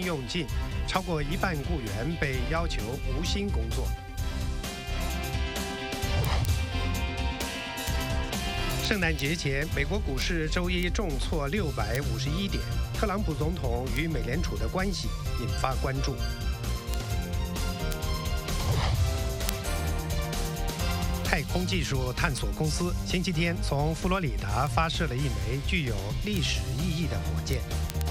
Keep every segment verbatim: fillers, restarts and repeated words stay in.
薪用尽，超过一半雇员被要求无薪工作。圣诞节前，美国股市周一重挫六百五十一点，特朗普总统与美联储的关系引发关注。太空技术探索公司星期天从佛罗里达发射了一枚具有历史意义的火箭。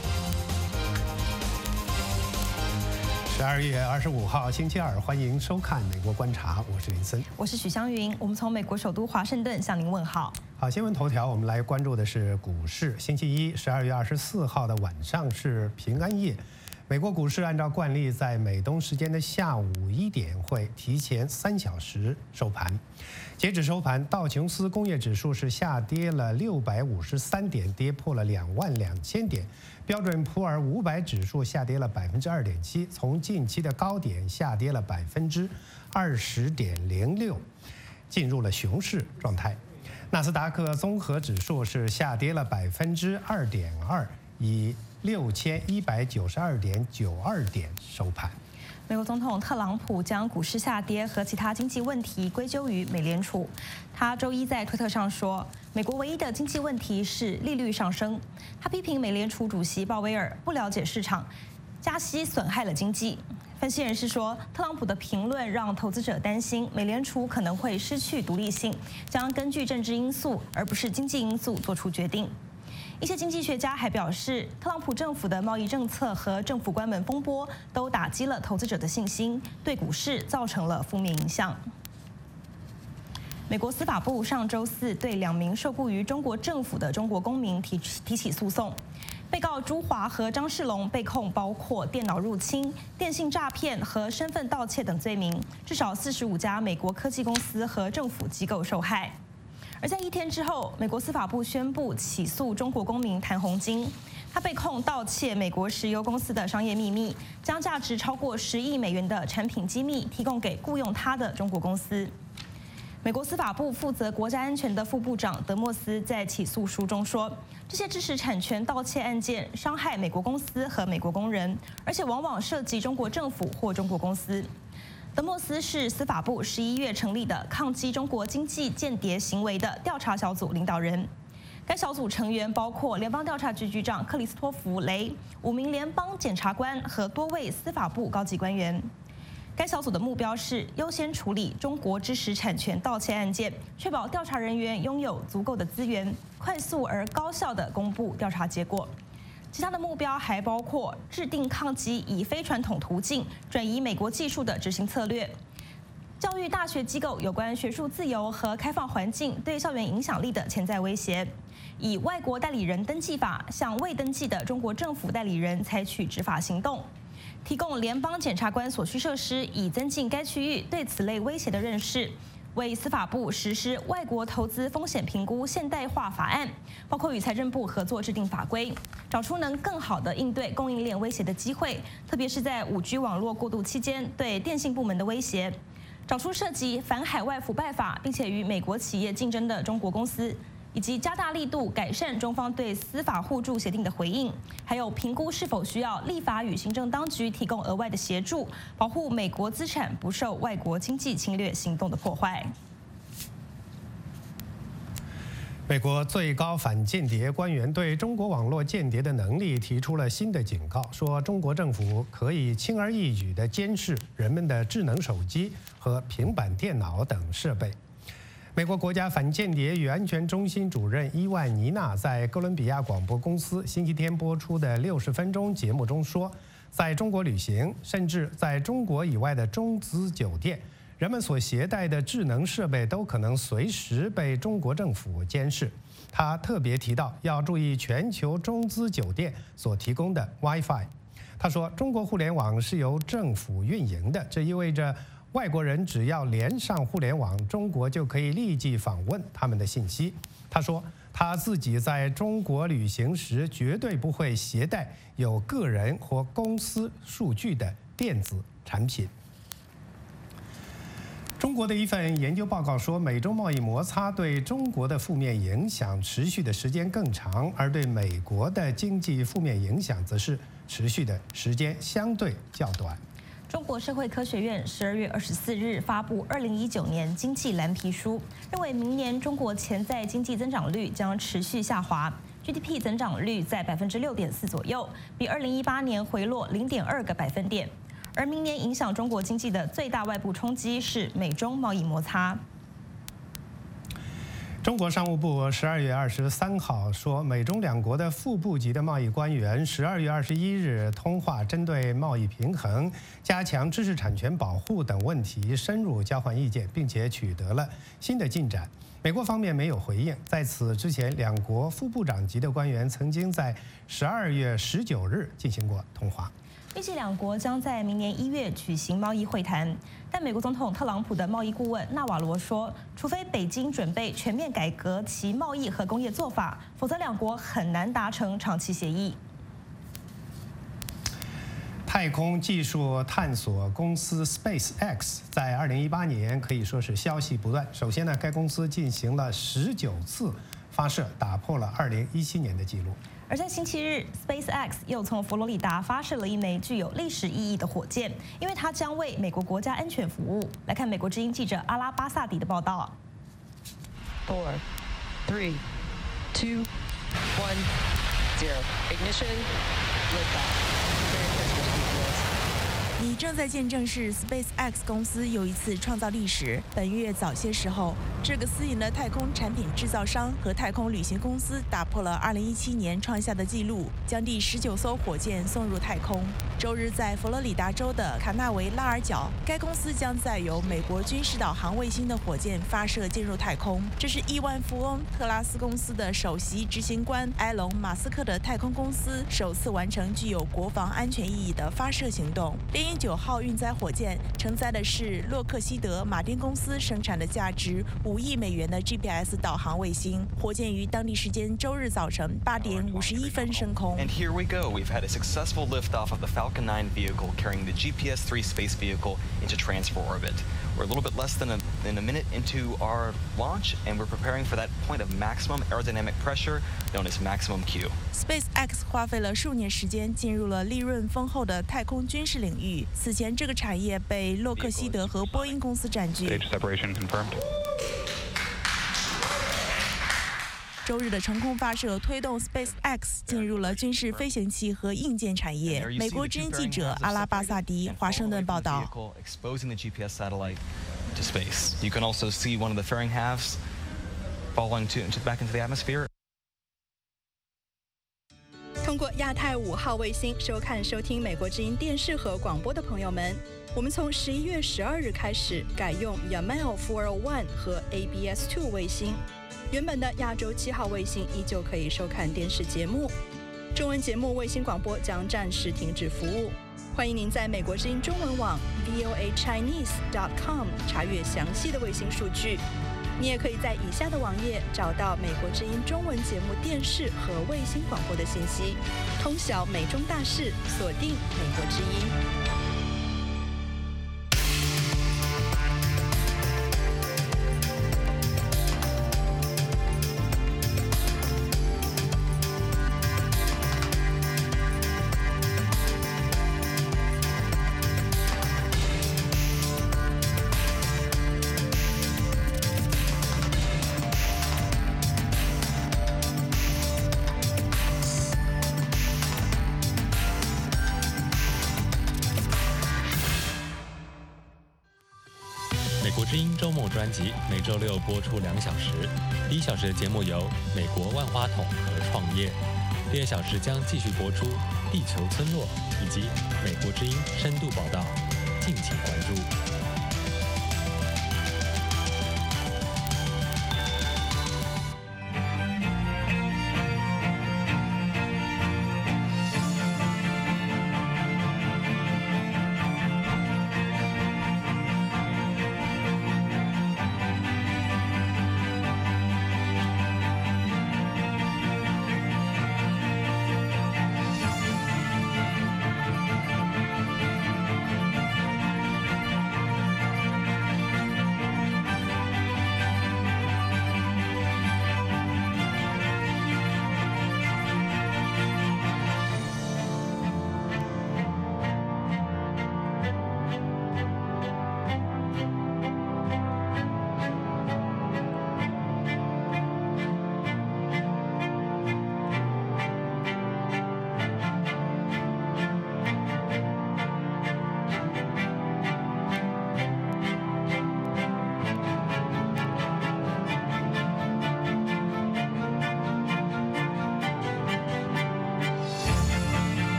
十二月二十五号星期二，欢迎收看《美国观察》，我是林森， 我是许湘云，我们从美国首都华盛顿向您问好。 好，新闻头条，我们来关注的是股市。星期一，十二月二十四号的晚上是平安夜。美国股市按照惯例，在美东时间的下午一点会提前三小时收盘。截止收盘，道琼斯工业指数是下跌了六百五十三点，跌破了两万两千点。标准普尔五百指数下跌了百分之二点七，从近期的高点下跌了百分之二十点零六，进入了熊市状态。纳斯达克综合指数是下跌了百分之二点二，以六千一百九十二点九二点收盘。 美国总统特朗普将股市下跌和其他经济问题归咎于美联储。他周一在推特上说，美国唯一的经济问题是利率上升。他批评美联储主席鲍威尔不了解市场，加息损害了经济。分析人士说，特朗普的评论让投资者担心美联储可能会失去独立性，将根据政治因素而不是经济因素做出决定。一些经济学家还表示，特朗普政府的贸易政策和政府关门风波都打击了投资者的信心，对股市造成了负面影响。美国司法部上周四对两名受雇于中国政府的中国公民提提起诉讼，被告朱华和张世龙被控包括电脑入侵、电信诈骗和身份盗窃等罪名，至少四十五家美国科技公司和政府机构受害。而在一天之后，美国司法部宣布起诉中国公民谭红金，他被控盗窃美国石油公司的商业秘密，将价值超过十亿美元的产品机密提供给雇佣他的中国公司。美国司法部负责国家安全的副部长德莫斯在起诉书中说，这些知识产权盗窃案件伤害美国公司和美国工人，而且往往涉及中国政府或中国公司。德莫斯是司法部十一月成立的抗击中国经济间谍行为的调查小组领导人。该小组成员包括联邦调查局局长克里斯托弗·雷、五名联邦检察官和多位司法部高级官员。该小组的目标是优先处理中国知识产权盗窃案件，确保调查人员拥有足够的资源，快速而高效地公布调查结果。其他的目标还包括制定抗击以非传统途径转移美国技术的执行策略，教育大学机构有关学术自由和开放环境对校园影响力的潜在威胁，以外国代理人登记法向未登记的中国政府代理人采取执法行动，提供联邦检察官所需设施，以增进该区域对此类威胁的认识。为司法部实施外国投资风险评估现代化法案，包括与财政部合作制定法规，找出能更好地应对供应链威胁的机会，特别是在 五 G 网络过渡期间对电信部门的威胁，找出涉及反海外腐败法并且与美国企业竞争的中国公司，以及加大力度改善中方对司法互助协定的回应，还有评估是否需要立法与行政当局提供额外的协助，保护美国资产不受外国经济侵略行动的破坏。 美国最高反间谍官员对中国网络间谍的能力提出了新的警告，说中国政府可以轻而易举地监视人们的智能手机和平板电脑等设备。美国国家反间谍与安全中心主任伊万尼娜在哥伦比亚广播公司星期天播出的六十分钟节目中说，在中国旅行，甚至在中国以外的中资酒店，人们所携带的智能设备都可能随时被中国政府监视。他特别提到要注意全球中资酒店所提供的 WiFi。他说，中国互联网是由政府运营的，这意味着外国人只要连上互联网，中国就可以立即访问他们的信息。他说，他自己在中国旅行时绝对不会携带有个人或公司数据的电子产品。 中国的一份研究报告说，美中贸易摩擦对中国的负面影响持续的时间更长，而对美国的经济负面影响则是持续的时间相对较短。 中国社会科学院十二月二十四日发布二零一九年经济蓝皮书，认为明年中国潜在经济增长率将持续下滑 ，G D P 增长率在百分之六点四左右，比二零一八年回落零点二个百分点。而明年影响中国经济的最大外部冲击是美中贸易摩擦。 中国商务部十二月二十三号说，美中两国的副部级的贸易官员十二月二十一日通话，针对贸易平衡、加强知识产权保护等问题深入交换意见，并且取得了新的进展。美国方面没有回应。在此之前，两国副部长级的官员曾经在十二月十九日进行过通话。 预计两国将在明年一月举行贸易会谈，但美国总统特朗普的贸易顾问纳瓦罗说，除非北京准备全面改革其贸易和工业做法，否则两国很难达成长期协议。 太空技术探索公司 SpaceX 在二零一八年可以说是消息不断。首先呢，该公司进行了十九次发射，打破了二零一七年的记录。 而在星期日 ，SpaceX 又从佛罗里达发射了一枚具有历史意义的火箭，因为它将为美国国家安全服务。来看美国之音记者阿拉巴萨迪的报道。 Four, three, two, one, zero. Ignition. Liftoff. 你正在见证是 SpaceX 公司又一次创造历史。本月早些时候，这个私营的太空产品制造商和太空旅行公司打破了二零一七年创下的纪录，将第十九艘火箭送入太空。周日在佛罗里达州的卡纳维拉尔角，该公司将载有美国军事导航卫星的火箭发射进入太空。这是亿万富翁特拉斯公司的首席执行官埃隆·马斯克的太空公司首次完成具有国防安全意义的发射行动。猎鹰九号运载火箭承载的是洛克希德马丁公司生产的价值五亿美元的 G P S 导航卫星。火箭于当地时间周日早晨八点五十一分升空。 And here we go. We've had a successful liftoff of the Falcon nine vehicle carrying the G P S three space vehicle into transfer orbit. We're a little bit less than a, than a minute into our launch, and we're preparing for that point of maximum aerodynamic pressure, known as maximum Q. SpaceX 花费了数年时间进入了利润丰厚的太空军事领域。此前，这个产业被洛克希德和波音公司占据。 Stage separation confirmed. 周日的成功发射推动 SpaceX 进入了军事飞行器和硬件产业。美国之音记者阿拉巴萨迪，华盛顿报道。 Exposing the G P S satellite to space. You can also see one of the fairing halves falling to, into, back into the atmosphere. 通过亚太五号卫星收看收听美国之音电视和广播的朋友们，我们从十一月十二日开始改用 Yamal四零一和 A B S 二卫星。原本的亚洲七号卫星依旧可以收看电视节目，中文节目卫星广播将暂时停止服务。欢迎您在美国之音中文网 v o a chinese dot com 查阅详细的卫星数据。你也可以在以下的网页找到美国之音中文节目电视和卫星广播的信息。通晓美中大事，锁定美国之音。 美国之音周末专辑每周六播出两小时，第一小时的节目由美国万花筒和创业，第二小时将继续播出地球村落以及美国之音深度报道，敬请关注。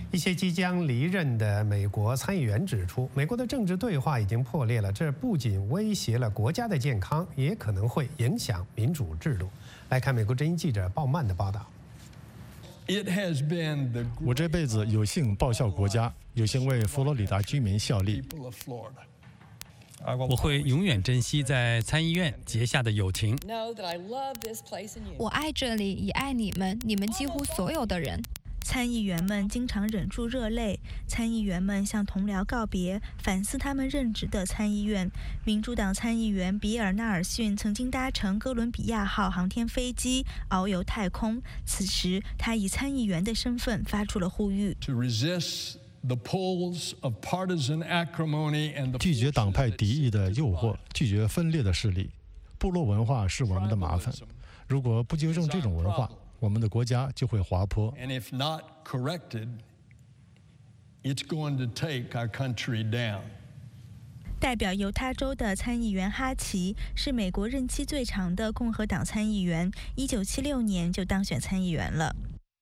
一些即将离任的美国参议员指出，美国的政治对话已经破裂了，这不仅威胁了国家的健康，也可能会影响民主制度。来看美国之音记者鲍曼的报道。 我这辈子有幸报效国家，有幸为佛罗里达居民效力。 我会永远珍惜在参议院结下的友情。 我爱这里，也爱你们，你们几乎所有的人。 参议员们经常忍住热泪，参议员们向同僚告别，反思他们任职的参议院。民主党参议员比尔·纳尔逊曾经搭乘哥伦比亚号航天飞机遨游太空，此时他以参议员的身份发出了呼吁。 拒绝党派敌意的诱惑，拒绝分裂的势力。部落文化是我们的麻烦，如果不纠正这种文化，我们的国家就会滑坡。 代表犹他州的参议员哈奇是美国任期最长的共和党参议员，一九七六年就当选参议员了。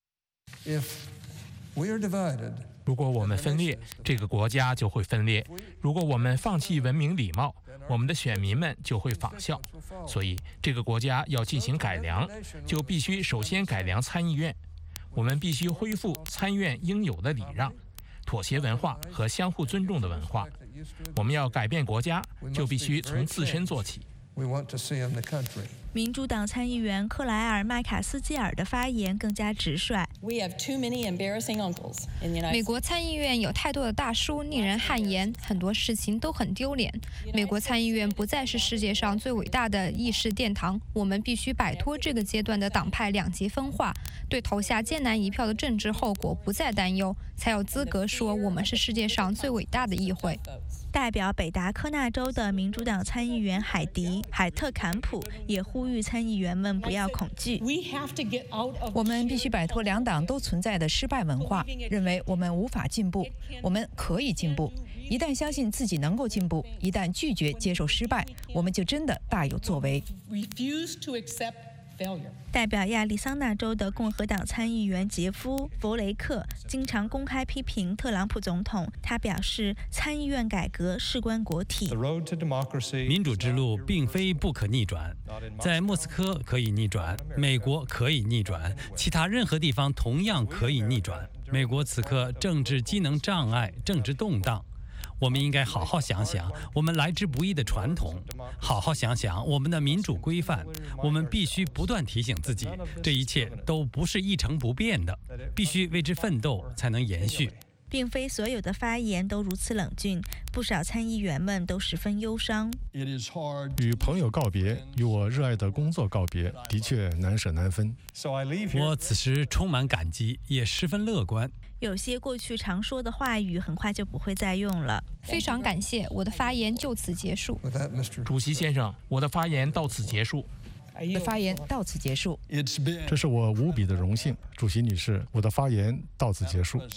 如果我们分裂，这个国家就会分裂；如果我们放弃文明礼貌，我们的选民们就会仿效。所以，这个国家要进行改良，就必须首先改良参议院。我们必须恢复参院应有的礼让、妥协文化和相互尊重的文化。我们要改变国家，就必须从自身做起。 民主党参议员克莱尔·麦卡斯基尔的发言更加直率。 美国参议院有太多的大叔，令人汗颜，很多事情都很丢脸。美国参议院不再是世界上最伟大的议事殿堂，我们必须摆脱这个阶段的党派两极分化，对投下艰难一票的政治后果不再担忧，才有资格说我们是世界上最伟大的议会。 代表北达科纳州的民主党参议员海迪·海特坎普也呼吁参议员们不要恐惧。 我们必须摆脱两党都存在的失败文化，认为我们无法进步，我们可以进步。一旦相信自己能够进步，一旦拒绝接受失败，我们就真的大有作为。 代表亚利桑那州的共和党参议员杰夫·弗雷克经常公开批评特朗普总统。他表示，参议院改革事关国体。 民主之路并非不可逆转，在莫斯科可以逆转，美国可以逆转，其他任何地方同样可以逆转。美国此刻政治机能障碍，政治动荡。我们应该好好想想我们来之不易的传统，好好想想我们的民主规范。我们必须不断提醒自己，这一切都不是一成不变的，必须为之奋斗才能延续。 并非所有的发言都如此冷峻，不少参议员们都十分忧伤。 与朋友告别，与我热爱的工作告别，的确难舍难分。 我此时充满感激，也十分乐观。 有些过去常说的话语，很快就不会再用了。 非常感谢，我的发言就此结束。 主席先生，我的发言到此结束。 我的发言到此结束。 这是我无比的荣幸，主席女士，我的发言到此结束。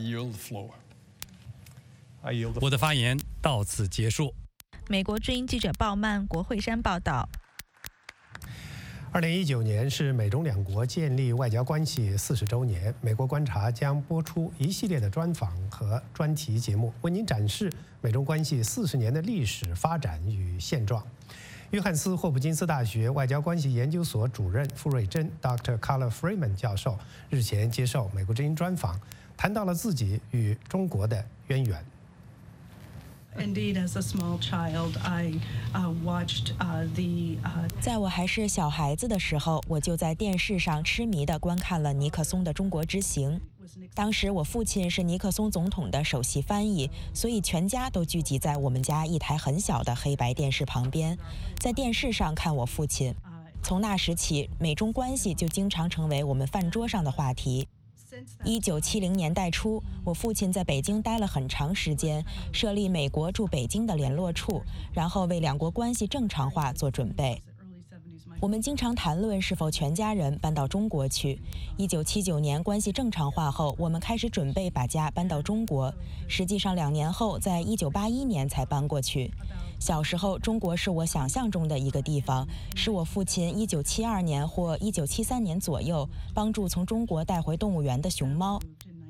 我的发言到此结束。 美国之音记者鲍曼，国会山报道。 二零一九年是美中两国建立外交关系四十周年，美国观察将播出一系列的专访和专题节目，为您展示美中关系四十年的历史发展与现状。约翰斯霍普金斯大学外交关系研究所主任傅瑞珍 Doctor Carla Freeman 教授日前接受美国之音专访，谈到了自己与中国的渊源。 Indeed, as a small child, I uh, watched uh, the. Uh... 在我还是小孩子的时候，我就在电视上痴迷地观看了尼克松的中国之行。当时我父亲是尼克松总统的首席翻译，所以全家都聚集在我们家一台很小的黑白电视旁边，在电视上看我父亲。从那时起，美中关系就经常成为我们饭桌上的话题。一九七零年代初，我父亲在北京待了很长时间，设立美国驻北京的联络处，然后为两国关系正常化做准备。我们经常谈论是否全家人搬到中国去。一九七九年关系正常化后，我们开始准备把家搬到中国。实际上两年后，在一九八一年才搬过去。小时候，中国是我想象中的一个地方，是我父亲一九七二年或一九七三年左右帮助从中国带回动物园的熊猫。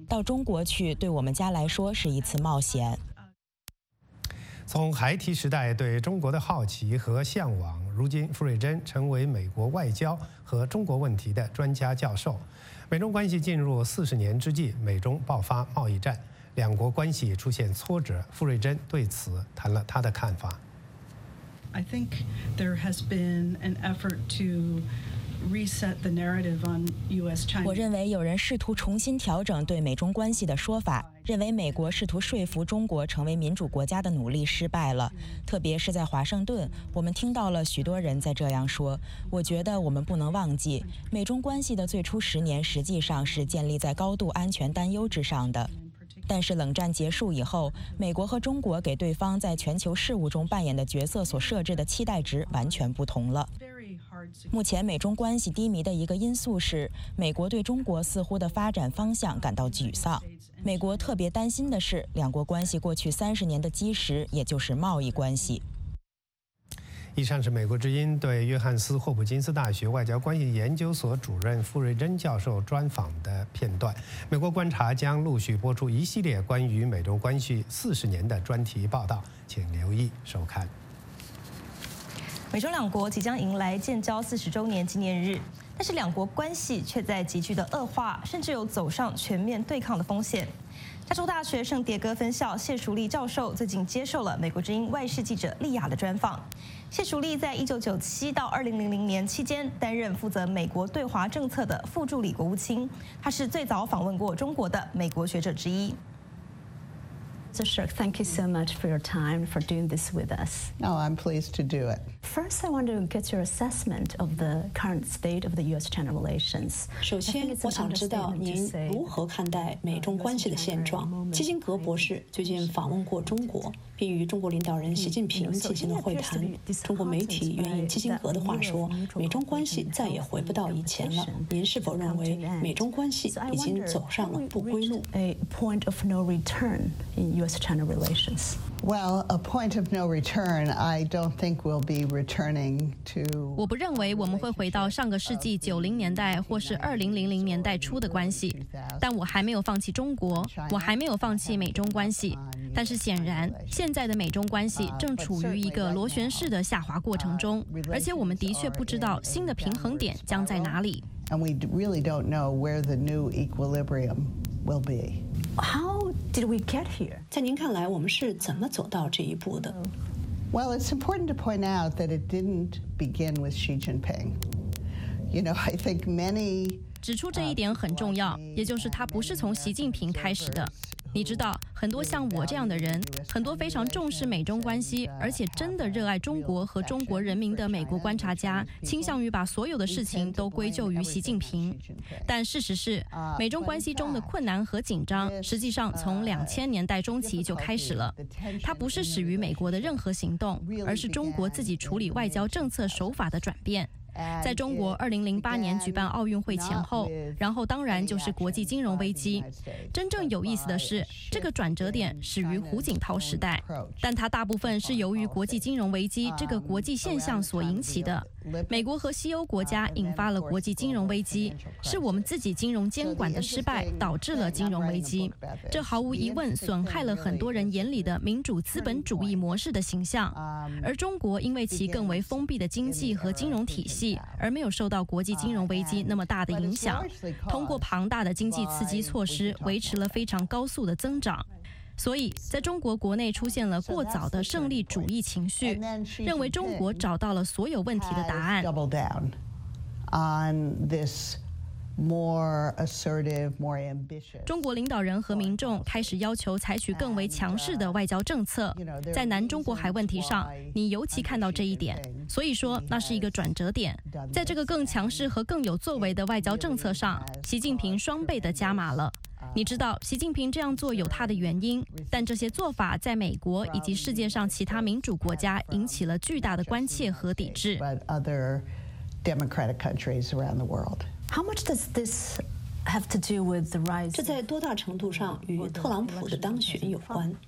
到中国去对我们家来说是一次冒险。 从孩提时代对中国的好奇和向往，如今傅瑞珍成为美国外交和中国问题的专家教授。美中关系进入四十年之际，美中爆发贸易战，两国关系出现挫折。傅瑞珍对此谈了他的看法。 I think there has been an effort to reset the narrative on U S China. 我认为有人试图重新调整对美中关系的说法，认为美国试图说服中国成为民主国家的努力失败了。特别是在华盛顿，我们听到了许多人在这样说。我觉得我们不能忘记，美中关系的最初十年实际上是建立在高度安全担忧之上的。但是冷战结束以后，美国和中国给对方在全球事务中扮演的角色所设置的期待值完全不同了。目前美中关系低迷的一个因素是，美国对中国似乎的发展方向感到沮丧。美国特别担心的是，两国关系过去三十年的基石，也就是贸易关系。 以上是美国之音对约翰斯霍普金斯大学外交关系研究所主任傅瑞珍教授专访的片段。美国观察将陆续播出一系列关于美中关系四十年的专题报道，请留意收看。 美中两国即将迎来建交四十周年纪念日，但是两国关系却在急剧的恶化，甚至有走上全面对抗的风险。加州大学圣迭戈分校谢淑丽教授最近接受了美国之音外事记者莉亚的专访。谢淑丽在一九九七到二零零零年期间担任负责美国对华政策的副助理国务卿，她是最早访问过中国的美国学者之一。 So Shirk, thank you so much for your time, for doing this with us. Oh, I'm pleased to do it. First, I want to get your assessment of the current state of the U S China relations. 首先，我想知道您如何看待美中关系的现状。基辛格博士最近访问过中国，并与中国领导人习近平进行了会谈。中国媒体援引基辛格的话说，美中关系再也回不到以前了。您是否认为美中关系已经走上了不归路 ？A point of no return in U S China relations. Well, a point of no return. I don't think we'll be returning to. 我不认为我们会回到上个世纪九零年代或是二零零零年代初的关系，但我还没有放弃中国，我还没有放弃美中关系。但是显然，现在的美中关系正处于一个螺旋式的下滑过程中，而且我们的确不知道新的平衡点将在哪里。 And we really don't know where the new equilibrium will be. How did we get here? 在您看来，我们是怎么走到这一步的 Well, it's important to point out that it didn't begin with Xi Jinping. You know, I think many 指出这一点很重要，也就是它不是从习近平开始的。你知道，很多像我这样的人，很多非常重视美中关系，而且真的热爱中国和中国人民的美国观察家，倾向于把所有的事情都归咎于习近平。但事实是，美中关系中的困难和紧张，实际上从两千年代中期就开始了。它不是始于美国的任何行动，而是中国自己处理外交政策手法的转变。在中国二零零八年举办奥运会前后，然后当然就是国际金融危机。真正有意思的是，这个转折点始于胡锦涛时代，但它大部分是由于国际金融危机这个国际现象所引起的。美国和西欧国家引发了国际金融危机，是我们自己金融监管的失败导致了金融危机。这毫无疑问损害了很多人眼里的民主资本主义模式的形象。而中国因为其更为封闭的经济和金融体系，而没有受到国际金融危机那么大的影响，通过庞大的经济刺激措施维持了非常高速的增长。所以，在中国国内出现了过早的胜利主义情绪，认为中国找到了所有问题的答案。中国领导人和民众开始要求采取更为强势的外交政策，在南中国海问题上，你尤其看到这一点。所以说，那是一个转折点。在这个更强势和更有作为的外交政策上，习近平双倍的加码了。你知道，习近平这样做有他的原因，但这些做法在美国以及世界上其他民主国家引起了巨大的关切和抵制。 How much does this have to do with the rise? 这在多大程度上与特朗普的当选有关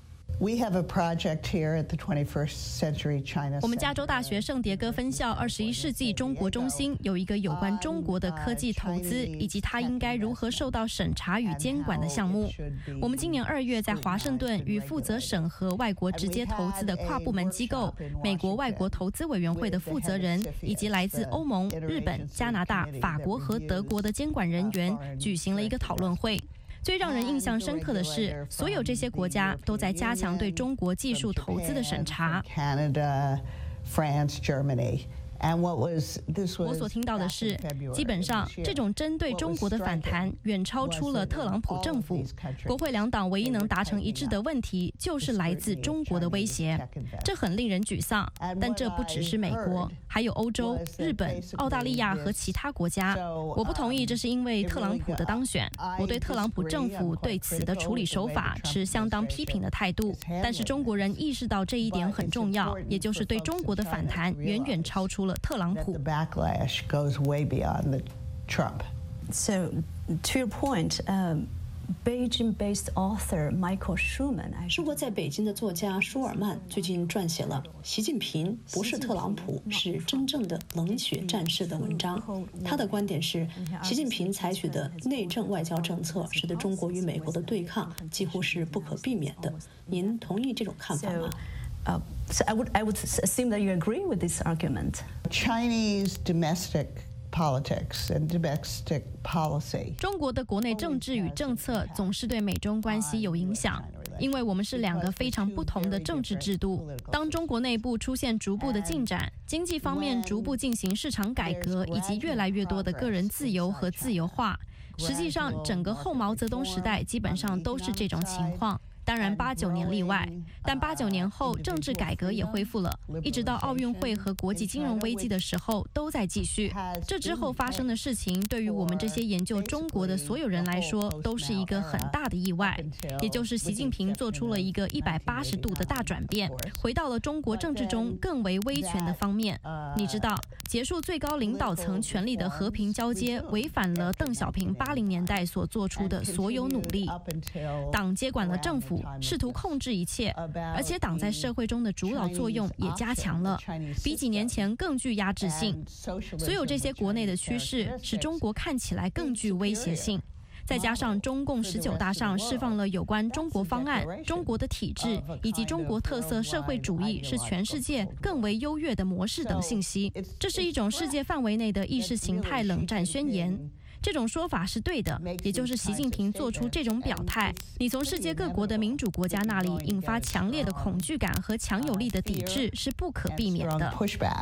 We have a project here at the twenty-first Century China. 我们加州大学圣迭戈分校二十一世纪中国中心有一个有关中国的科技投资以及它应该如何受到审查与监管的项目。我们今年二月在华盛顿与负责审核外国直接投资的跨部门机构美国外国投资委员会的负责人，以及来自欧盟、日本、加拿大、法国和德国的监管人员举行了一个讨论会。最让人印象深刻的是，所有这些国家都在加强对中国技术投资的审查。 Canada, France, Germany. 我所听到的是，基本上这种针对中国的反弹远超出了特朗普政府。国会两党唯一能达成一致的问题，就是来自中国的威胁。这很令人沮丧。但这不只是美国，还有欧洲、日本、澳大利亚和其他国家。我不同意这是因为特朗普的当选。我对特朗普政府对此的处理手法持相当批评的态度。但是中国人意识到这一点很重要，也就是对中国的反弹远远超出了特朗普。 backlash goes way beyond the Trump. So, to your point, um, Beijing-based author Michael Schumann. 生活在北京的作家舒尔曼最近撰写了《习近平不是特朗普，是真正的冷血战士》的文章。他的观点是，习近平采取的内政外交政策，使得中国与美国的对抗几乎是不可避免的。您同意这种看法吗？ Uh, so I would I would assume that you agree with this argument. Chinese domestic politics and domestic policy. 中国的国内政治与政策总是对美中关系有影响，因为我们是两个非常不同的政治制度。当中国内部出现逐步的进展，经济方面逐步进行市场改革，以及越来越多的个人自由和自由化，实际上整个后毛泽东时代基本上都是这种情况。 当然，八九年例外，但八九年后政治改革也恢复了，一直到奥运会和国际金融危机的时候都在继续。这之后发生的事情，对于我们这些研究中国的所有人来说，都是一个很大的意外。也就是习近平做出了一个一百八十度的大转变，回到了中国政治中更为威权的方面。你知道，结束最高领导层权力的和平交接，违反了邓小平八零年代所做出的所有努力。党接管了政府。 试图控制一切，而且党在社会中的主导作用也加强了，比几年前更具压制性。所有这些国内的趋势使中国看起来更具威胁性。再加上中共十九大上释放了有关中国方案、中国的体制以及中国特色社会主义是全世界更为优越的模式等信息，这是一种世界范围内的意识形态冷战宣言。 这种说法是对的，也就是习近平做出这种表态，你从世界各国的民主国家那里引发强烈的恐惧感和强有力的抵制是不可避免的。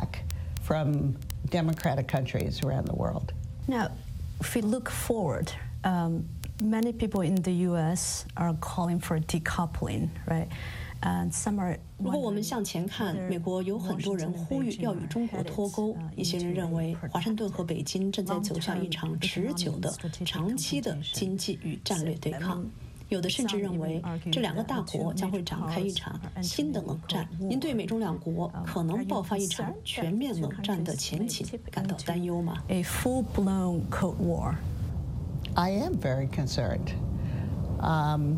From democratic countries around the world. Now, if we look forward, um, many people in the U S are calling for decoupling, right? 如果我们向前看，美国有很多人呼吁要与中国脱钩。一些人认为，华盛顿和北京正在走向一场持久的、长期的经济与战略对抗。有的甚至认为，这两个大国将会展开一场新的冷战。您对美中两国可能爆发一场全面冷战的前景感到担忧吗 ？A full-blown Cold War. I am very concerned, um,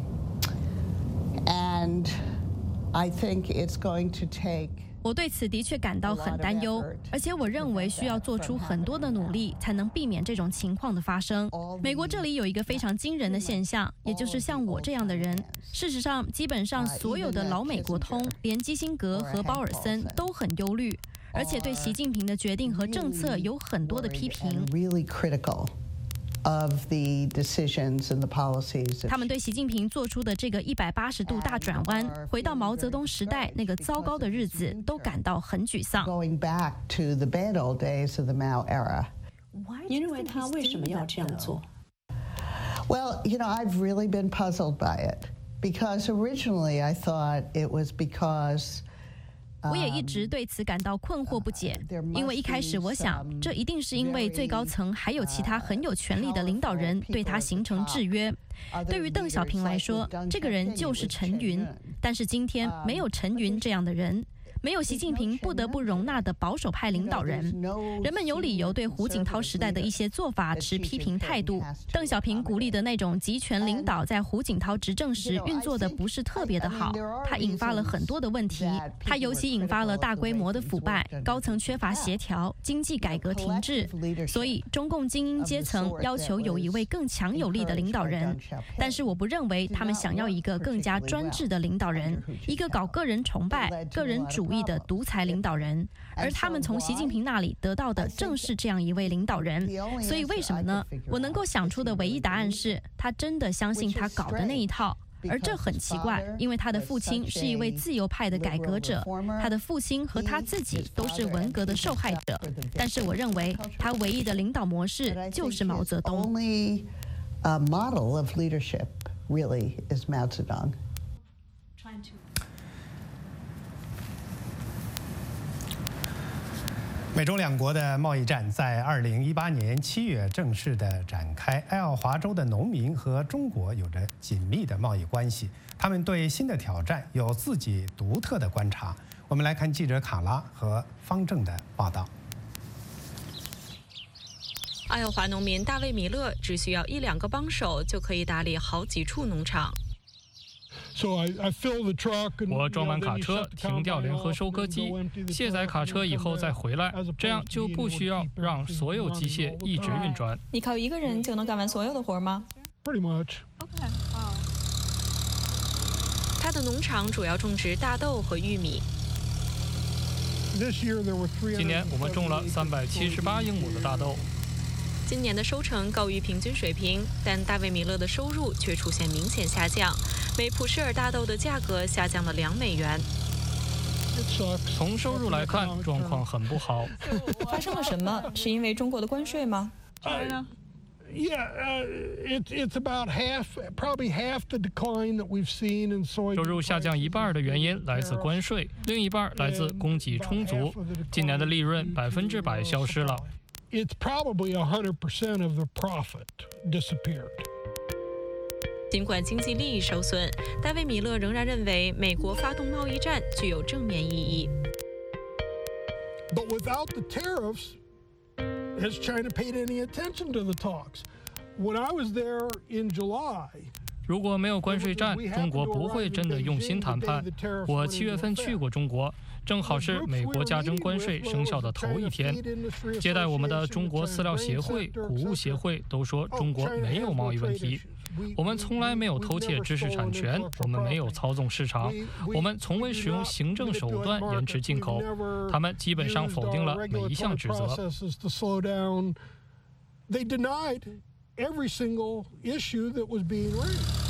and. I think it's going to take. 我对此的确感到很担忧，而且我认为需要做出很多的努力，才能避免这种情况的发生。美国这里有一个非常惊人的现象，也就是像我这样的人，事实上，基本上所有的老美国通，连基辛格和鲍尔森都很忧虑，而且对习近平的决定和政策有很多的批评。 Really critical. Of the decisions and the policies. 他们对习近平做出的这个一百八十度大转弯，回到毛泽东时代那个糟糕的日子，都感到很沮丧。 Going back to the bad old days of the Mao era. 您认为他为什么要这样做 ？Well, you know, I've really been puzzled by it because originally I thought it was because. 我也一直对此感到困惑不解，因为一开始我想，这一定是因为最高层还有其他很有权力的领导人对他形成制约。对于邓小平来说，这个人就是陈云，但是今天没有陈云这样的人。 没有习近平不得不容纳的保守派领导人。人们有理由对胡锦涛时代的一些做法持批评态度。邓小平鼓励的那种集权领导，在胡锦涛执政时运作的不是特别的好，它引发了很多的问题。它尤其引发了大规模的腐败、高层缺乏协调、经济改革停滞。所以，中共精英阶层要求有一位更强有力的领导人，但是我不认为他们想要一个更加专制的领导人，一个搞个人崇拜、个人主义的独裁领导人。而他们从习近平那里得到的正是这样一位领导人。所以为什么呢？我能够想出的唯一答案是，他真的相信他搞的那一套。而这很奇怪，因为他的父亲是一位自由派的改革者，他的父亲和他自己都是文革的受害者。但是我认为，他唯一的领导模式就是毛泽东。 美中两国的贸易战在二零一八年七月正式的展开。爱奥华州的农民和中国有着紧密的贸易关系，他们对新的挑战有自己独特的观察。我们来看记者卡拉和方正的报道。 爱奥华农民大卫·米勒只需要一两个帮手就可以打理好几处农场。 我装满卡车，停掉联合收割机，卸载卡车以后再回来，这样就不需要让所有机械一直运转。 你靠一个人就能干完所有的活吗？ Pretty much. Okay. Wow. 他的农场主要种植大豆和玉米。 今年我们种了三百七十八英亩的大豆。 今年的收成高于平均水平，但大卫·米勒的收入却出现明显下降，每普什尔大豆的价格下降了两美元。 从收入来看，状况很不好。 发生了什么？是因为中国的关税吗？ Yeah, uh, it's it's about half, probably half the decline that we've seen in soy. 收入下降一半的原因来自关税，另一半来自供给充足。今年的利润百分之百消失了。 It's probably a hundred percent of the profit disappeared. 尽管经济利益受损，大卫·米勒仍然认为美国发动贸易战具有正面意义。 But without the tariffs, has China paid any attention to the talks? When I was there in July. 如果没有关税战，中国不会真的用心谈判。我七月份去过中国，正好是美国加征关税生效的头一天。接待我们的中国饲料协会、谷物协会都说中国没有贸易问题。我们从来没有偷窃知识产权，我们没有操纵市场，我们从未使用行政手段延迟进口。他们基本上否定了每一项指责。 They denied every single issue that was being raised.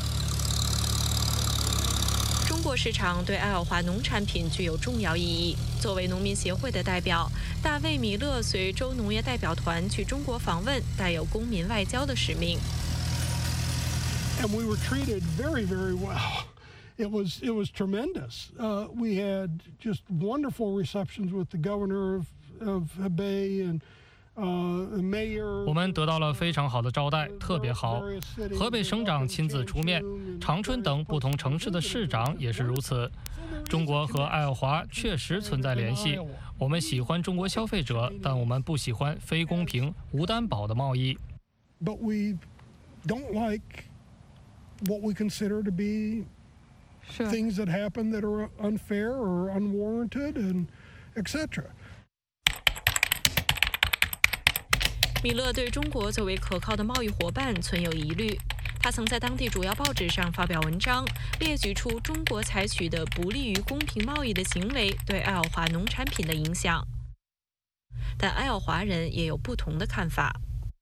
中国市场对爱奥华农产品具有重要意义。作为农民协会的代表，大卫·米勒随州农业代表团去中国访问，带有公民外交的使命。 And we were treated very, very well. It was it was tremendous. Uh, we had just wonderful receptions with the governor of of Hebei and. 我们得到了非常好的招待，特别好。河北省长亲自出面，长春等不同城市的市长也是如此。中国和爱奥华确实存在联系。我们喜欢中国消费者，但我们不喜欢非公平、无担保的贸易。 But we don't like what we consider to be things that happen that are unfair or unwarranted and et cetera. 米勒对中国作为可靠的贸易伙伴存有疑虑。他曾在当地主要报纸上发表文章，列举出中国采取的不利于公平贸易的行为对爱奥华农产品的影响。但爱奥华人也有不同的看法。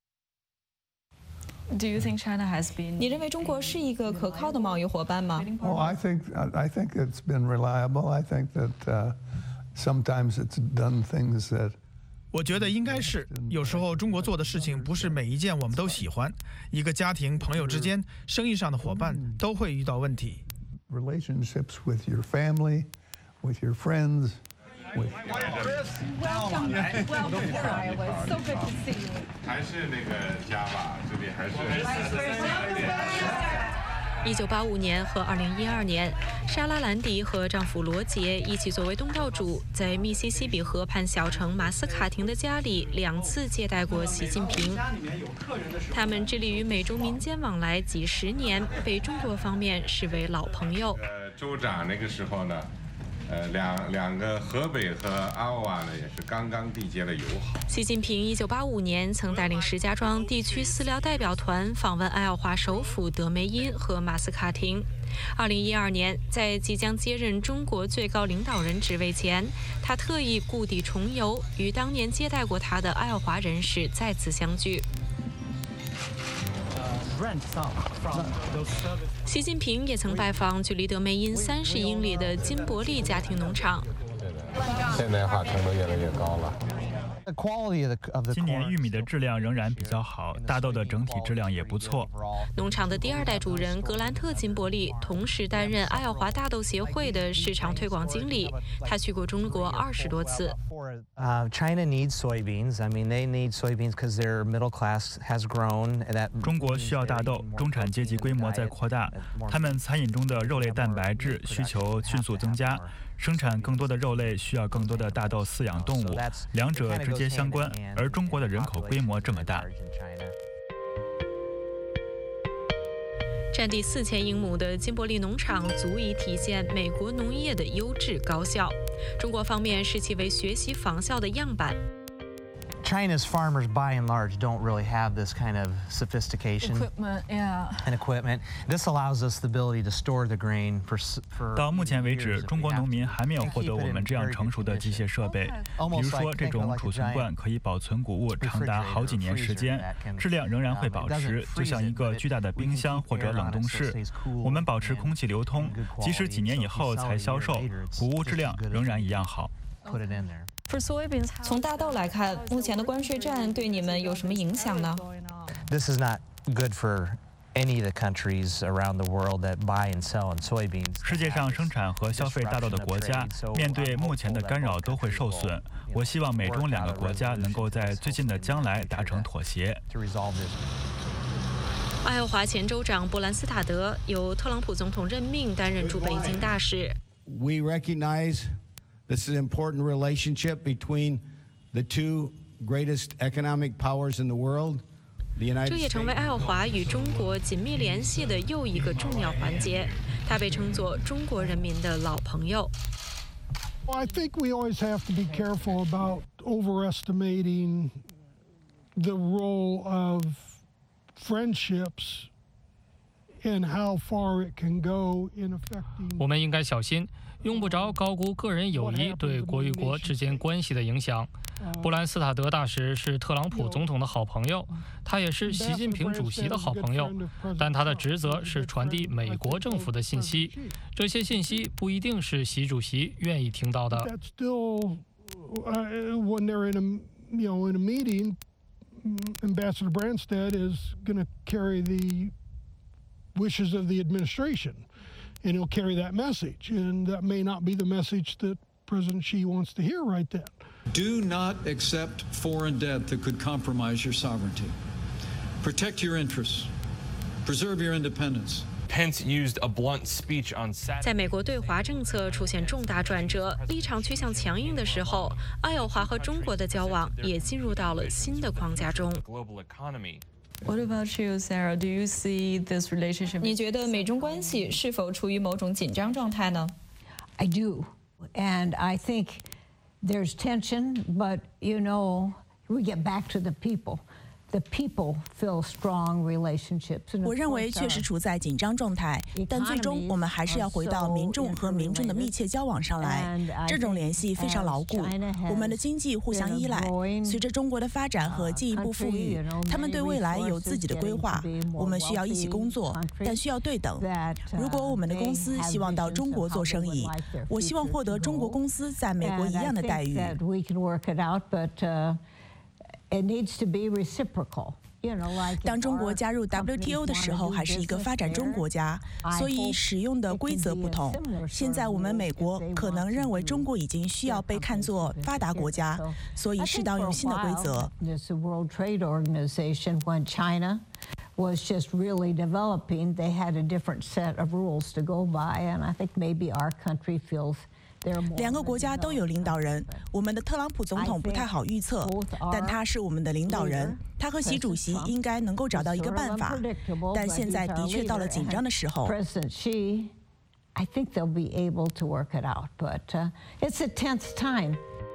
Do you think China has been? 你认为中国是一个可靠的贸易伙伴吗 ？Oh, I think I think it's been reliable. I think that uh, sometimes it's done things that. 我觉得应该是，有时候中国做的事情不是每一件我们都喜欢。一个家庭、朋友之间、生意上的伙伴都会遇到问题。 Relationships with your family, with your friends, with. Welcome, welcome to Iowa. So good to see you. 还是那个家吧，这里还是。 一九八五年和二零一二年，莎拉兰迪和丈夫罗杰一起作为东道主，在密西西比河畔小城马斯卡廷的家里两次接待过习近平。他们致力于美中民间往来几十年，被中国方面视为老朋友。 呃，州长那个时候呢，呃，两两个河北和阿瓦呢也是刚刚缔结了友好。 习近平一九八五年曾带领石家庄地区私僚代表团访问爱奥华首府德梅因和马斯卡廷。二零一二年，在即将接任中国最高领导人职位前，他特意故地重游，与当年接待过他的爱奥华人士再次相聚。习近平也曾拜访距离德梅因三十英里的金伯利家庭农场。 现代化程度越来越高了。 今年玉米的质量仍然比较好，大豆的整体质量也不错。 农场的第二代主人格兰特·金伯利同时担任爱奥华大豆协会的市场推广经理，他去过中国二十多次。 Uh, China needs soybeans. I mean, they need soybeans because their middle class has grown. That 中国需要大豆，中产阶级规模在扩大，他们餐饮中的肉类蛋白质需求迅速增加。生产更多的肉类需要更多的大豆饲养动物，两者直接相关。而中国的人口规模这么大， 占地四千英亩的金伯利农场足以体现美国农业的优质高效。中国方面视其为学习仿效的样板。 China's farmers, by and large, don't really have this kind of sophistication equipment, yeah. and equipment. This allows us the ability to store the grain for for. 到目前为止，中国农民还没有获得我们这样成熟的机械设备。比如说，这种储存罐可以保存谷物长达好几年时间，质量仍然会保持，就像一个巨大的冰箱或者冷冻室。我们保持空气流通，即使几年以后才销售，谷物质量仍然一样好。 从大豆来看，目前的关税战对你们有什么影响呢 ？This is not good for any of the countries around the world that buy and sell in soybeans. 世界上生产和消费大豆的国家，面对目前的干扰都会受损。我希望美中两个国家能够在最近的将来达成妥协。 爱奥华前州长伯兰斯塔德由特朗普总统任命担任驻北京大使。 We recognize this is an important relationship between the two greatest economic powers in the world. 这也成为爱奥华与中国紧密联系的又一个重要环节。他被称作中国人民的老朋友。 Well, I think we always have to be careful about overestimating the role of friendships and how far it can go in affecting. 我们应该小心，用不着高估个人友谊对国与国之间关系的影响。布兰斯塔德大使是特朗普总统的好朋友，他也是习近平主席的好朋友，但他的职责是传递美国政府的信息，这些信息不一定是习主席愿意听到的。 Ambassador Branstad is going to carry the wishes of the administration, and he'll carry that message, and that may not be the message that President Xi wants to hear right then. Do not accept foreign debt that could compromise your sovereignty. Protect your interests. Preserve your independence. Pence used a blunt speech on Saturday. 在美国对华政策出现重大转折、立场趋向强硬的时候，爱奥华和中国的交往也进入到了新的框架中。 What about you, Sarah? Do you see this relationship? 你觉得美中关系是否处于某种紧张状态呢 I do, and I think there's tension, but you know, we get back to the people. The people feel strong relationships. 我认为确实处在紧张状态，但最终我们还是要回到民众和民众的密切交往上来。这种联系非常牢固，我们的经济互相依赖。随着中国的发展和进一步富裕，他们对未来有自己的规划。我们需要一起工作，但需要对等。如果我们的公司希望到中国做生意，我希望获得中国公司在美国一样的待遇。 It needs to be reciprocal. 当中国加入 W T O 的时候，还是一个发展中国家，所以使用的规则不同。现在我们美国可能认为中国已经需要被看作发达国家，所以适当用新的规则。 was just really developing, they had a different set of rules to go by, and I think maybe our country feels 两个国家都有领导人，我们的特朗普总统不太好预测，但他是我们的领导人，他和习主席应该能够找到一个办法。但现在的确到了紧张的时候。 I think they'll be able to work it out, but it's a tense time.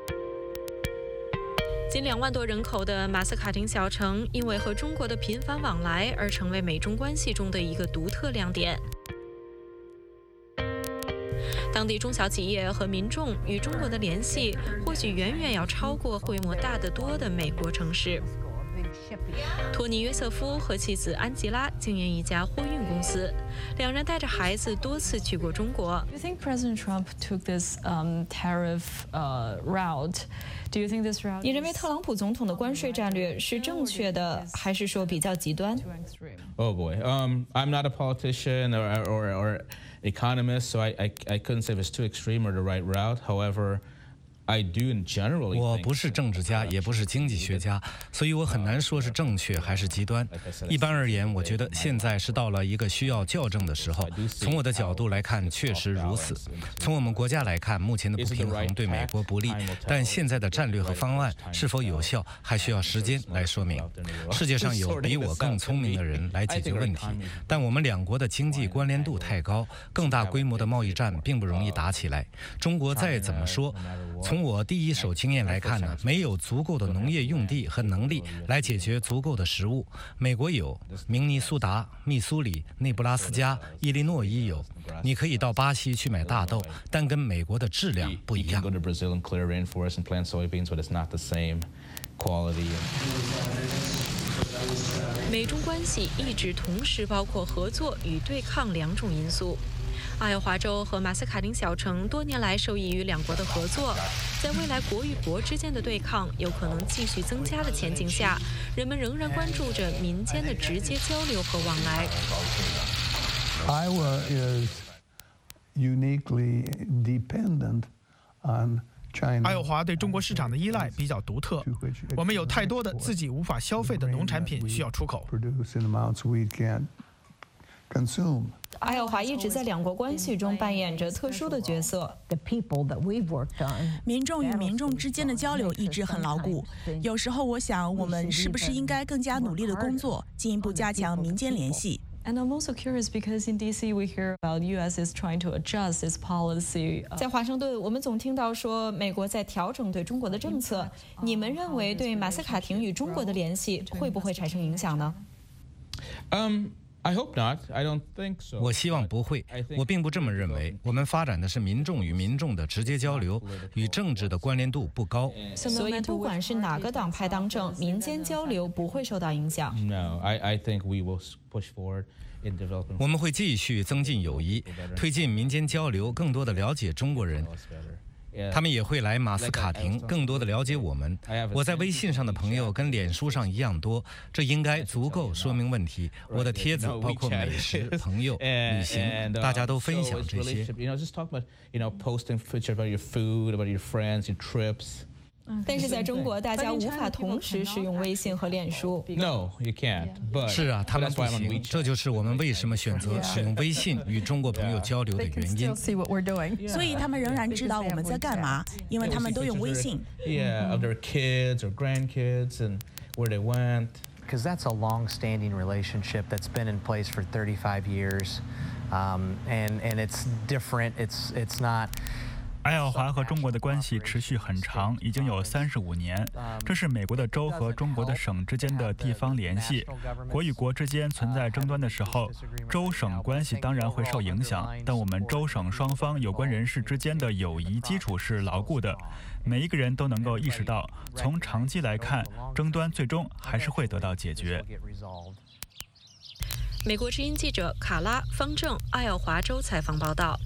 仅两万多人口的马斯卡廷小城，因为和中国的频繁往来而成为美中关系中的一个独特亮点。当地中小企业和民众与中国的联系，或许远远要超过规模大得多的美国城市。托尼·约瑟夫和妻子安吉拉经营一家货运公司，两人带着孩子多次去过中国。 Do you think President Trump took this um, tariff uh, route? Do you think this route? 你认为特朗普总统的关税战略是正确的，还是说比较极端 ？Oh boy, um, I'm not a politician or or or economist, so I I I couldn't say if it's too extreme or the right route. However. 我不是政治家，也不是经济学家，所以我很难说是正确还是极端。一般而言，我觉得现在是到了一个需要校正的时候。从我的角度来看，确实如此。从我们国家来看，目前的不平衡对美国不利，但现在的战略和方案是否有效，还需要时间来说明。世界上有比我更聪明的人来解决问题，但我们两国的经济关联度太高，更大规模的贸易战并不容易打起来。中国再怎么说，从从我第一手经验来看呢，没有足够的农业用地和能力来解决足够的食物。美国有，明尼苏达、密苏里、内布拉斯加、伊利诺伊有。你可以到巴西去买大豆，但跟美国的质量不一样。 美中关系一直同时包括合作与对抗两种因素。爱荷华州和马斯卡丁小城多年来受益于两国的合作，在未来国与国之间的对抗有可能继续增加的前景下，人们仍然关注着民间的直接交流和往来。 Iowa is uniquely dependent on China. 爱荷华对中国市场的依赖比较独特，我们有太多的自己无法消费的农产品需要出口。 爱荷华一直在两国关系中扮演着特殊的角色。 民众与民众之间的交流一直很牢固。有时候我想，我们是不是应该更加努力的工作，进一步加强民间联系？ And I'm also curious because in D C we hear about U S is trying to adjust its policy. 在华盛顿，我们总听到说美国在调整对中国的政策。你们认为对马斯卡廷与中国的联系会不会产生影响呢？ Um. I hope not. I don't think so. 我希望不会，我并不这么认为。我们发展的是民众与民众的直接交流，与政治的关联度不高。 所以不管是哪个党派当政，民间交流不会受到影响。 No, I I think we will push forward in developing. 我们会继续增进友谊，推进民间交流，更多的了解中国人。 他们也会来马斯卡廷，更多的了解我们。我在微信上的朋友跟脸书上一样多，这应该足够说明问题。我的帖子包括美食、朋友、旅行，大家都分享这些。 但是在中国，大家无法同时使用微信和脸书。 No, you can't. But 是啊，他们不行。这就是我们为什么选择使用微信与中国朋友交流的原因。 所以他们仍然知道我们在干嘛，因为他们都用微信。 Yeah, of their kids or grandkids and where they went. Because that's a long-standing relationship that's been in place for thirty-five years, um, and and it's different. It's it's not. 爱荷华和中国的关系持续很长，已经有三十五年。这是美国的州和中国的省之间的地方联系。国与国之间存在争端的时候，州省关系当然会受影响，但我们州省双方有关人士之间的友谊基础是牢固的。每一个人都能够意识到，从长期来看，争端最终还是会得到解决。 美国之音记者卡拉·方正，爱荷华州采访报道。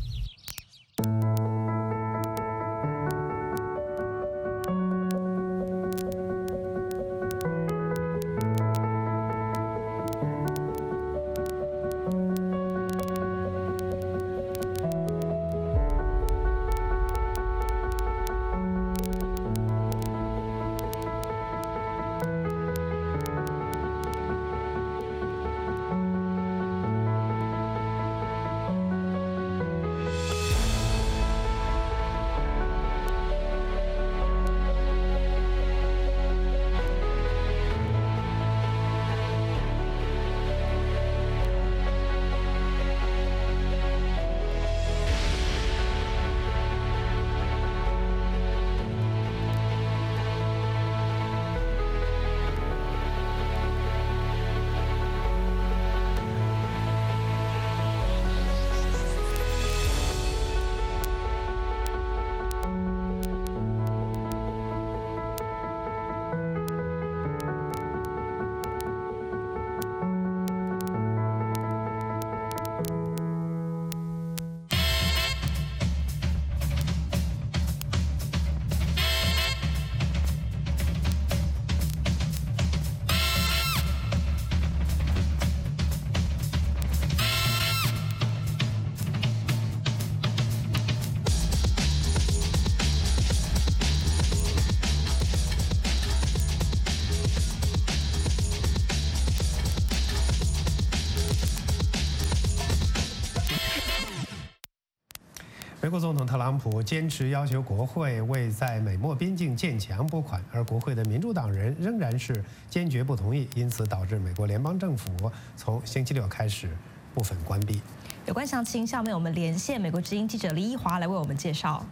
美国总统特朗普坚持要求国会为在美墨边境建墙拨款，而国会的民主党人仍然是坚决不同意，因此导致美国联邦政府从星期六开始部分关闭。 有关详情，下面我们连线美国之音记者李一华来为我们介绍。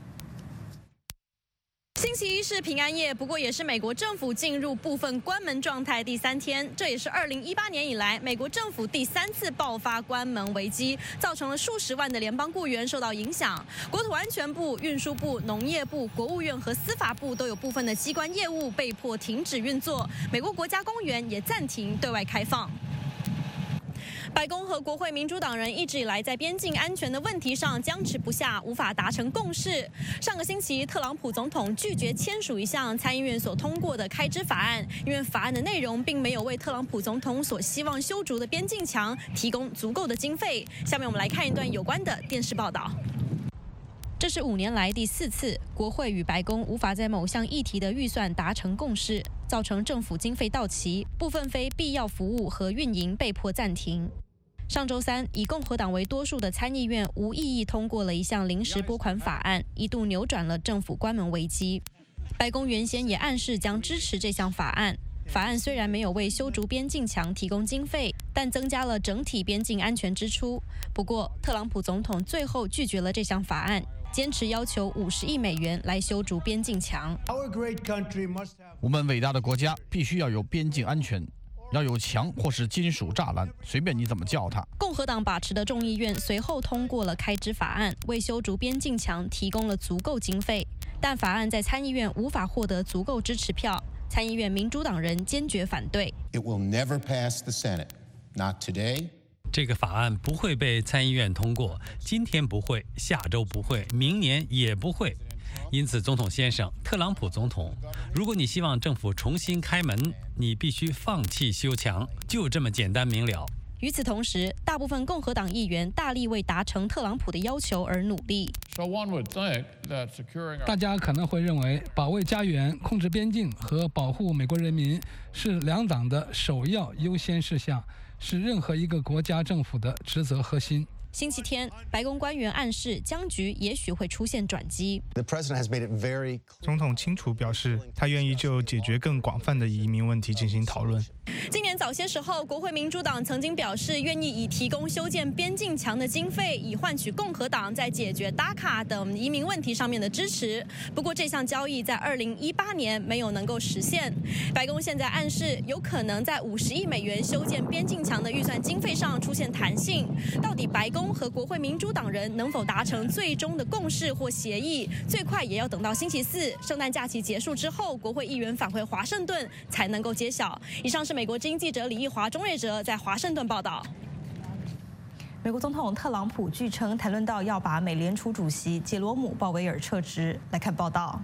星期一是平安夜，不过也是美国政府进入部分关门状态第三天，这也是二零一八年以来美国政府第三次爆发关门危机，造成了数十万的联邦雇员受到影响。国土安全部、运输部、农业部、国务院和司法部都有部分的机关业务被迫停止运作，美国国家公园也暂停对外开放。白宫和国会民主党人一直以来在边境安全的问题上僵持不下，无法达成共识。上个星期，特朗普总统拒绝签署一项参议院所通过的开支法案，因为法案的内容并没有为特朗普总统所希望修筑的边境墙提供足够的经费。下面我们来看一段有关的电视报道。 这是五年来第四次，国会与白宫无法在某项议题的预算达成共识，造成政府经费到期，部分非必要服务和运营被迫暂停。上周三，以共和党为多数的参议院无异议通过了一项临时拨款法案，一度扭转了政府关门危机。白宫原先也暗示将支持这项法案。法案虽然没有为修筑边境墙提供经费，但增加了整体边境安全支出。不过，特朗普总统最后拒绝了这项法案，坚持要求五十亿美元来修筑边境墙。 我们伟大的国家必须要有边境安全，要有墙或是金属栅栏，随便你怎么叫它。 共和党把持的众议院随后通过了开支法案，为修筑边境墙提供了足够经费，但法案在参议院无法获得足够支持票。参议院民主党人坚决反对。 It will never pass the Senate, not today. 这个法案不会被参议院通过，今天不会，下周不会，明年也不会。因此，总统先生，特朗普总统，如果你希望政府重新开门，你必须放弃修墙，就这么简单明了。 与此同时，大部分共和党议员大力为达成特朗普的要求而努力。 大家可能会认为，保卫家园、控制边境和保护美国人民是两党的首要优先事项，是任何一个国家政府的职责核心。 星期天，白宫官员暗示僵局也许会出现转机。 总统清楚表示，他愿意就解决更广泛的移民问题进行讨论。 今年早些时候，国会民主党曾经表示愿意以提供修建边境墙的经费，以换取共和党在解决达卡等移民问题上面的支持。不过，这项交易在二零一八年没有能够实现。白宫现在暗示，有可能在五十亿美元修建边境墙的预算经费上出现弹性。到底白宫和国会民主党人能否达成最终的共识或协议，最快也要等到星期四圣诞假期结束之后，国会议员返回华盛顿才能够揭晓。以上是美国之音记者李义华、钟瑞哲在华盛顿报道。 美国总统特朗普据称谈论到要把美联储主席杰罗姆·鲍威尔撤职。来看报道。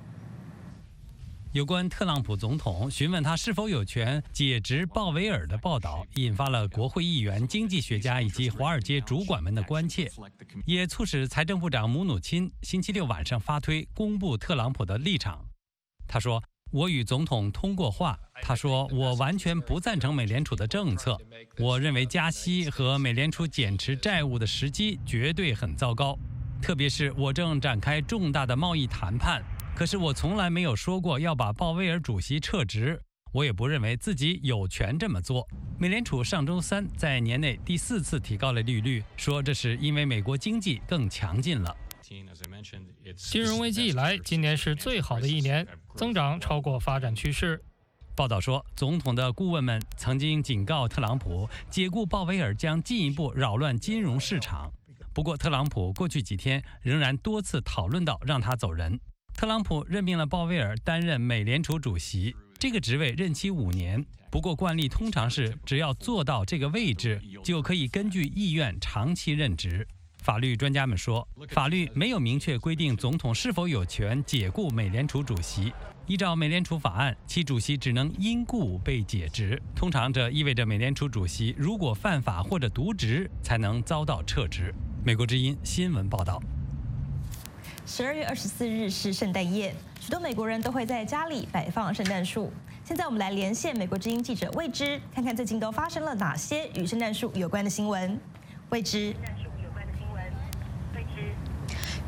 有关特朗普总统询问他是否有权解职鲍威尔的报道，引发了国会议员、经济学家以及华尔街主管们的关切，也促使财政部长姆努钦星期六晚上发推公布特朗普的立场。他说：“我与总统通过话。他说我完全不赞成美联储的政策。我认为加息和美联储减持债务的时机绝对很糟糕，特别是我正展开重大的贸易谈判。”可是我从来没有说过要把鲍威尔主席撤职，我也不认为自己有权这么做。美联储上周三在年内第四次提高了利率，说这是因为美国经济更强劲了。 金融危机以来，今年是最好的一年，增长超过发展趋势。 报道说，总统的顾问们曾经警告特朗普，解雇鲍威尔将进一步扰乱金融市场。不过，特朗普过去几天仍然多次讨论到让他走人。特朗普任命了鲍威尔担任美联储主席，这个职位任期五年。不过惯例通常是，只要做到这个位置，就可以根据意愿长期任职。法律专家们说，法律没有明确规定总统是否有权解雇美联储主席。依照美联储法案，其主席只能因故被解职。通常这意味着美联储主席如果犯法或者渎职，才能遭到撤职。美国之音新闻报道。 十二月二十四日是圣诞夜，许多美国人都会在家里摆放圣诞树。现在我们来连线美国之音记者魏之，看看最近都发生了哪些与圣诞树有关的新闻。魏之。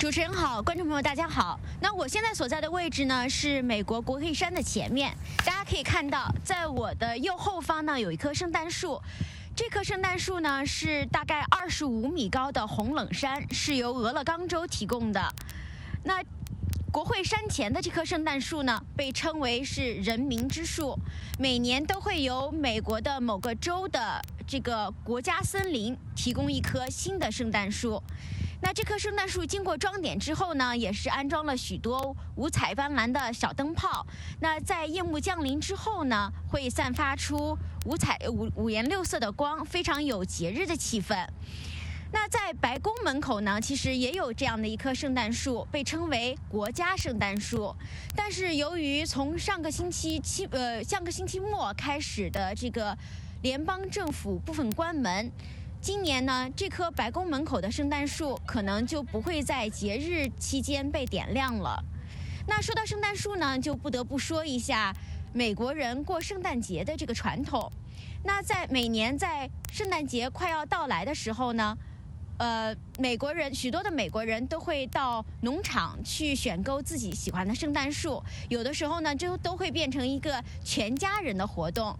主持人好，观众朋友大家好。那我现在所在的位置呢是美国国会山的前面，大家可以看到，在我的右后方呢有一棵圣诞树。这棵圣诞树呢是大概二十五米高的红冷杉，是由俄勒冈州提供的。那国会山前的这棵圣诞树呢，被称为是人民之树，每年都会由美国的某个州的这个国家森林提供一棵新的圣诞树。那这棵圣诞树经过装点之后呢，也是安装了许多五彩斑斓的小灯泡。那在夜幕降临之后呢，会散发出五彩五五颜六色的光，非常有节日的气氛。那在白宫门口呢，其实也有这样的一棵圣诞树，被称为国家圣诞树。但是由于从上个星期七呃上个星期末开始的这个联邦政府部分关门。今年呢，这棵白宫门口的圣诞树可能就不会在节日期间被点亮了。那说到圣诞树呢，就不得不说一下美国人过圣诞节的这个传统。那在每年在圣诞节快要到来的时候呢，呃，美国人许多的美国人都会到农场去选购自己喜欢的圣诞树，有的时候呢，就都会变成一个全家人的活动。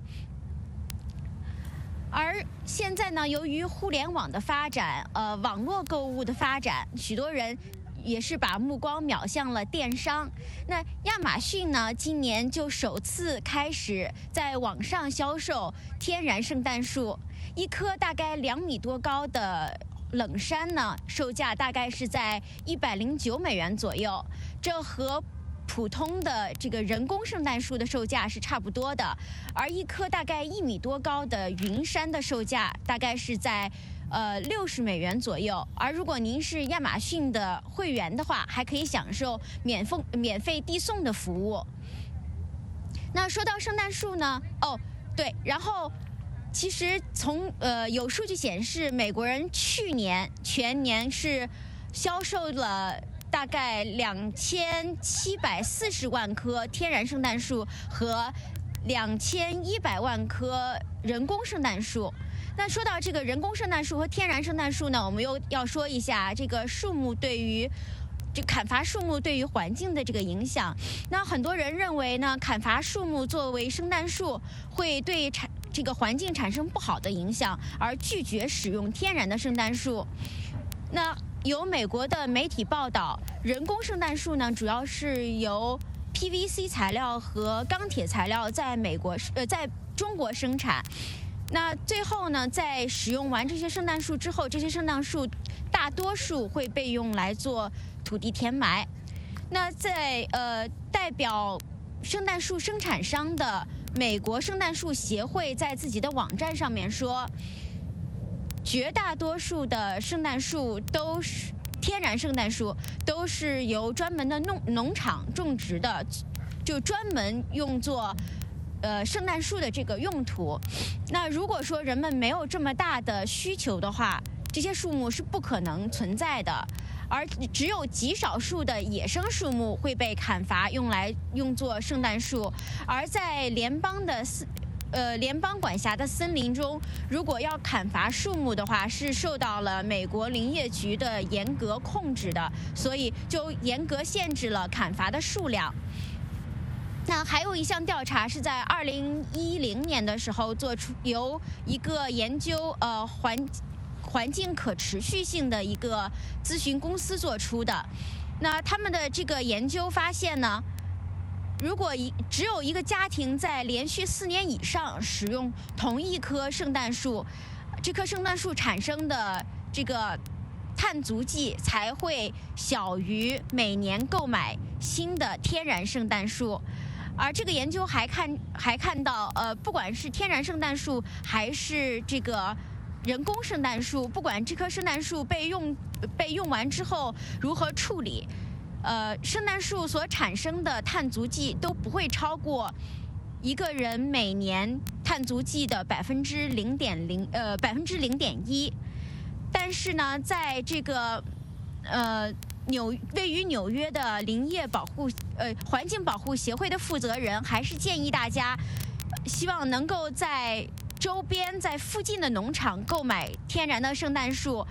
而现在呢，由于互联网的发展，呃，网络购物的发展，许多人也是把目光瞄向了电商。那亚马逊呢，今年就首次开始在网上销售天然圣诞树，一棵大概两米多高的冷杉呢，售价大概是在一百零九美元左右，这和普通的这个人工圣诞树的售价是差不多的，而一棵大概一米多高的云杉的售价大概是在呃六十美元左右。而如果您是亚马逊的会员的话，还可以享受免费免费递送的服务。那说到圣诞树呢，哦对，然后其实从呃有数据显示，美国人去年全年是销售了大概两千七百四十万棵天然圣诞树和两千一百万棵人工圣诞树。那说到这个人工圣诞树和天然圣诞树呢，我们又要说一下这个树木对于这砍伐树木对于环境的这个影响。那很多人认为呢，砍伐树木作为圣诞树会对产这个环境产生不好的影响，而拒绝使用天然的圣诞树。那有美国的媒体报道，人工圣诞树呢，主要是由 P V C 材料和钢铁材料在美国呃在中国生产。那最后呢，在使用完这些圣诞树之后，这些圣诞树大多数会被用来做土地填埋。那在呃代表圣诞树生产商的美国圣诞树协会在自己的网站上面说，绝大多数的圣诞树都是天然圣诞树，都是由专门的农农场种植的，就专门用作呃圣诞树的这个用途。那如果说人们没有这么大的需求的话，这些树木是不可能存在的，而只有极少数的野生树木会被砍伐，用来用作圣诞树。而在联邦的呃，联邦管辖的森林中，如果要砍伐树木的话，是受到了美国林业局的严格控制的，所以就严格限制了砍伐的数量。那还有一项调查是在二零一零年的时候做出，由一个研究呃环环境可持续性的一个咨询公司做出的。那他们的这个研究发现呢，如果一只有一个家庭在连续四年以上使用同一棵圣诞树，这棵圣诞树产生的这个碳足迹才会小于每年购买新的天然圣诞树。而这个研究还看还看到，呃，不管是天然圣诞树还是这个人工圣诞树，不管这棵圣诞树被用被用完之后如何处理，呃，圣诞树所产生的碳足迹都不会超过一个人每年碳足迹的百分之零点零呃百分之零点一。但是呢，在这个呃纽位于纽约的林业保护呃环境保护协会的负责人还是建议大家，希望能够在周边在附近的农场购买天然的圣诞树。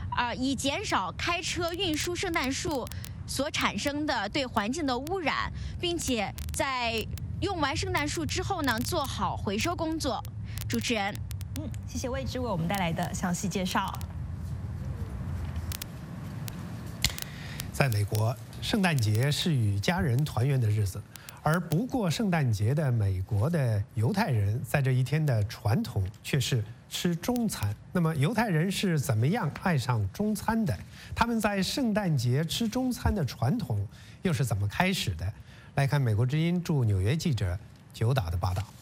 啊，以减少开车运输圣诞树所产生的对环境的污染，并且在用完圣诞树之后呢，做好回收工作。主持人， 嗯，谢谢魏之为我们带来的详细介绍。 在美国，圣诞节是与家人团圆的日子，而不过圣诞节的美国的犹太人在这一天的传统却是吃中餐。那么犹太人是怎么样爱上中餐的？他们在圣诞节吃中餐的传统又是怎么开始的？来看美国之音驻纽约记者九岛的报道。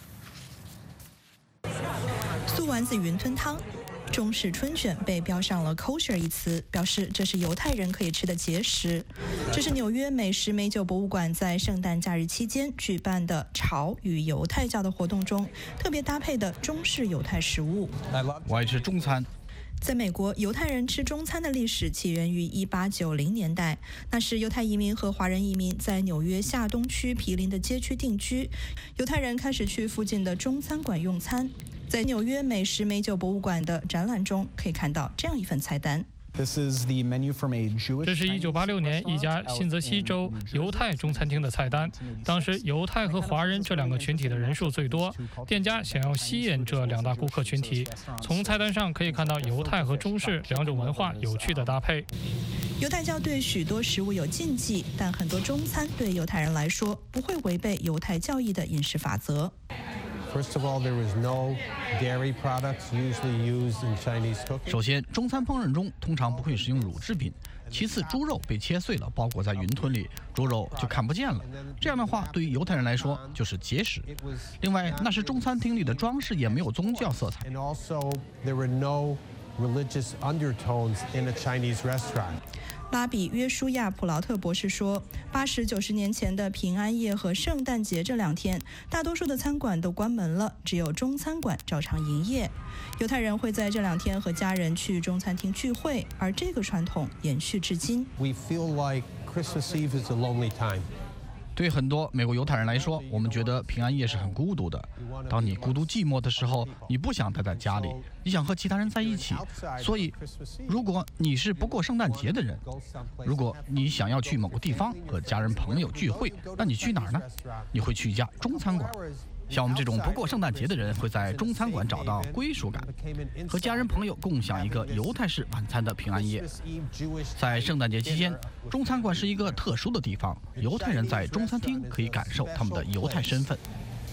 素丸子云吞汤。中式春卷被标上了 kosher 一词，表示这是犹太人可以吃的节食。这是纽约美食美酒博物馆在圣诞假日期间举办的潮与犹太教的活动中特别搭配的中式犹太食物。 我爱吃中餐。 在美国，犹太人吃中餐的历史起源于一八九零年代，那时犹太移民和华人移民在纽约下东区毗邻的街区定居，犹太人开始去附近的中餐馆用餐。在纽约美食美酒博物馆的展览中，可以看到这样一份菜单。 这是一九八六年一家新泽西州犹太中餐厅的菜单。当时犹太和华人这两个群体的人数最多，店家想要吸引这两大顾客群体。从菜单上可以看到犹太和中式两种文化有趣的搭配。 犹太教对许多食物有禁忌，但很多中餐对犹太人来说不会违背犹太教义的饮食法则。 First of all, there was no dairy products usually used in Chinese cooking. 首先，中餐烹饪中通常不会使用乳制品。其次，猪肉被切碎了，包裹在云吞里，猪肉就看不见了。这样的话，对于犹太人来说就是节食。另外，那是中餐厅里的装饰也没有宗教色彩。 And also, there were no religious undertones in a Chinese restaurant. 拉比约书亚·普劳特博士说，八十九十年前的平安夜和圣诞节这两天，大多数的餐馆都关门了，只有中餐馆照常营业。犹太人会在这两天和家人去中餐厅聚会，而这个传统延续至今。 We feel like Christmas Eve is a lonely time. 对很多美国犹太人来说，我们觉得平安夜是很孤独的。当你孤独寂寞的时候，你不想待在家里，你想和其他人在一起。所以，如果你是不过圣诞节的人，如果你想要去某个地方和家人朋友聚会，那你去哪儿呢？你会去一家中餐馆。像我们这种不过圣诞节的人，会在中餐馆找到归属感，和家人朋友共享一个犹太式晚餐的平安夜。在圣诞节期间，中餐馆是一个特殊的地方，犹太人在中餐厅可以感受他们的犹太身份。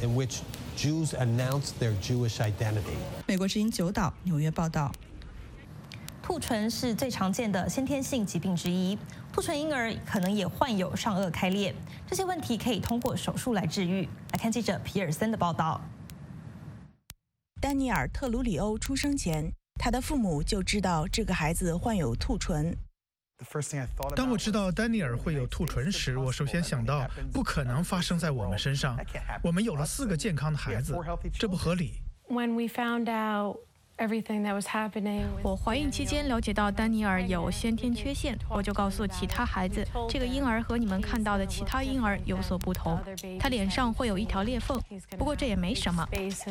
美国之音九岛纽约报道。 兔唇是最常见的先天性疾病之一，兔唇婴儿可能也患有上颚开裂，这些问题可以通过手术来治愈。来看记者皮尔森的报道。 丹尼尔·特鲁里欧出生前，他的父母就知道这个孩子患有兔唇。 当我知道丹尼尔会有兔唇时，我首先想到不可能发生在我们身上。我们有了四个健康的孩子，这不合理。 When we found out everything that was happening, 我怀孕期间了解到丹尼尔有先天缺陷，我就告诉其他孩子，这个婴儿和你们看到的其他婴儿有所不同，他脸上会有一条裂缝，不过这也没什么。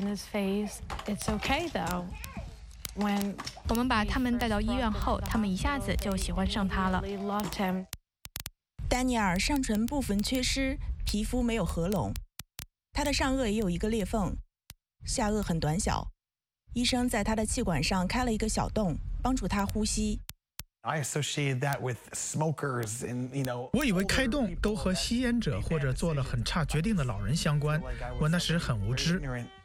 When 我们把他们带到医院后，他们一下子就喜欢上他了。 丹尼尔上唇部分缺失，皮肤没有合拢，他的上颚也有一个裂缝，下颚很短小。医生在他的气管上开了一个小洞，帮助他呼吸。 我以为开洞都和吸烟者或者做了很差决定的老人相关，我那时很无知。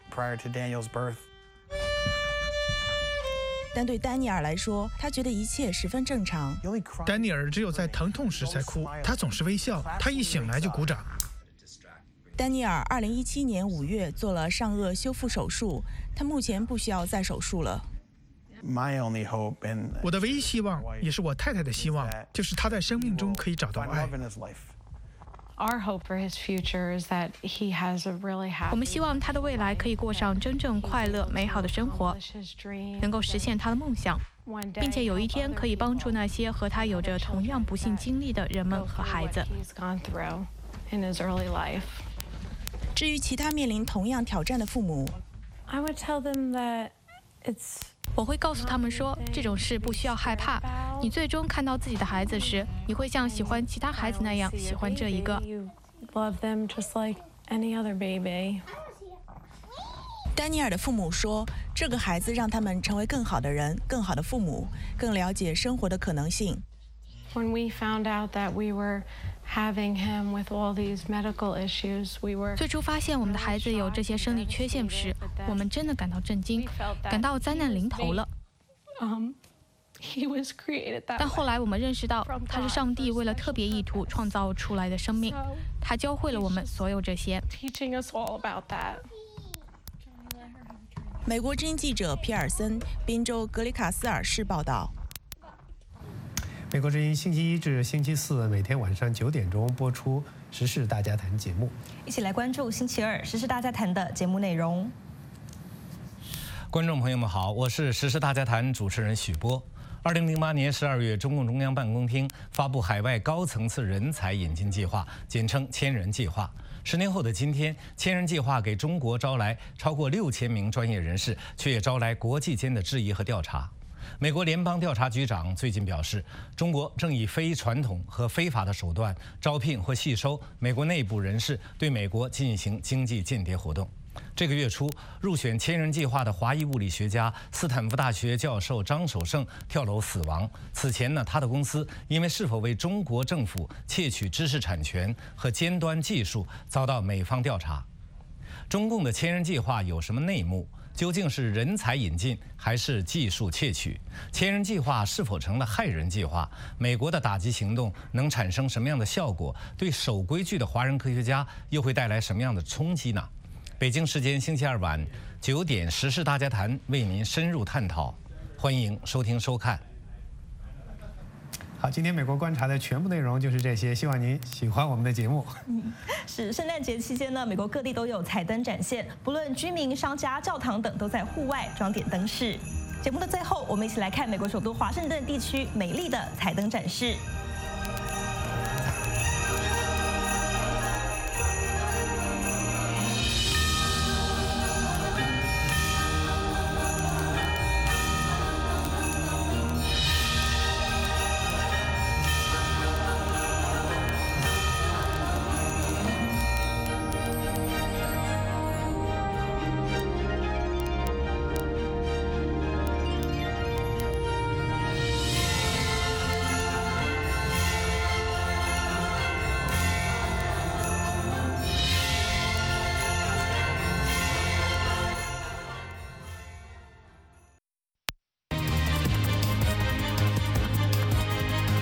但对丹尼尔来说，他觉得一切十分正常。 丹尼尔只有在疼痛时才哭，他总是微笑，他一醒来就鼓掌。 丹尼尔二零一七年五月做了上颚修复手术，他目前不需要再手术了。 我的唯一希望，也是我太太的希望，就是他在生命中可以找到爱。 Our hope for his future is that he has a really happy. 我们希望他的未来可以过上真正快乐、美好的生活，能够实现他的梦想，并且有一天可以帮助那些和他有着同样不幸经历的人们和孩子。 至于其他面临同样挑战的父母， I would tell them that 我会告诉他们说，这种事不需要害怕。你最终看到自己的孩子时，你会像喜欢其他孩子那样喜欢这一个。 丹尼尔的父母说，这个孩子让他们成为更好的人、更好的父母，更了解生活的可能性。 When we found out that we were having him with all these medical issues, we were 最初发现我们的孩子有这些生理缺陷时，我们真的感到震惊，感到灾难临头了。 Um, he was created that 但后来我们认识到，他是上帝为了特别意图创造出来的生命，他教会了我们所有这些。 teaching us all about that. 美国之音记者皮尔森，宾州格里卡斯尔市报道。 美国之音星期一至星期四每天晚上九点钟播出《时事大家谈》节目， 一起来关注星期二《时事大家谈》的节目内容。 观众朋友们好，我是《时事大家谈》主持人许波。二零零八年十二月，中共中央办公厅发布海外高层次人才引进计划，简称“千人计划”。十年后的今天，千人计划给中国招来超过六千名专业人士，却也招来国际间的质疑和调查。美国联邦调查局长最近表示，中国正以非传统和非法的手段招聘或吸收美国内部人士，对美国进行经济间谍活动。这个月初，入选千人计划的华裔物理学家、斯坦福大学教授张守胜跳楼死亡。此前呢，他的公司因为是否为中国政府窃取知识产权和尖端技术，遭到美方调查。中共的千人计划有什么内幕？究竟是人才引进还是技术窃取？千人计划是否成了害人计划？美国的打击行动能产生什么样的效果？对守规矩的华人科学家又会带来什么样的冲击呢？北京时间星期二晚九点，《时事大家谈》为您深入探讨，欢迎收听收看。 好，今天美国观察的全部内容就是这些，希望您喜欢我们的节目。 嗯，是圣诞节期间呢，美国各地都有彩灯展现，不论居民、商家、教堂等，都在户外装点灯饰。节目的最后，我们一起来看美国首都华盛顿地区美丽的彩灯展示。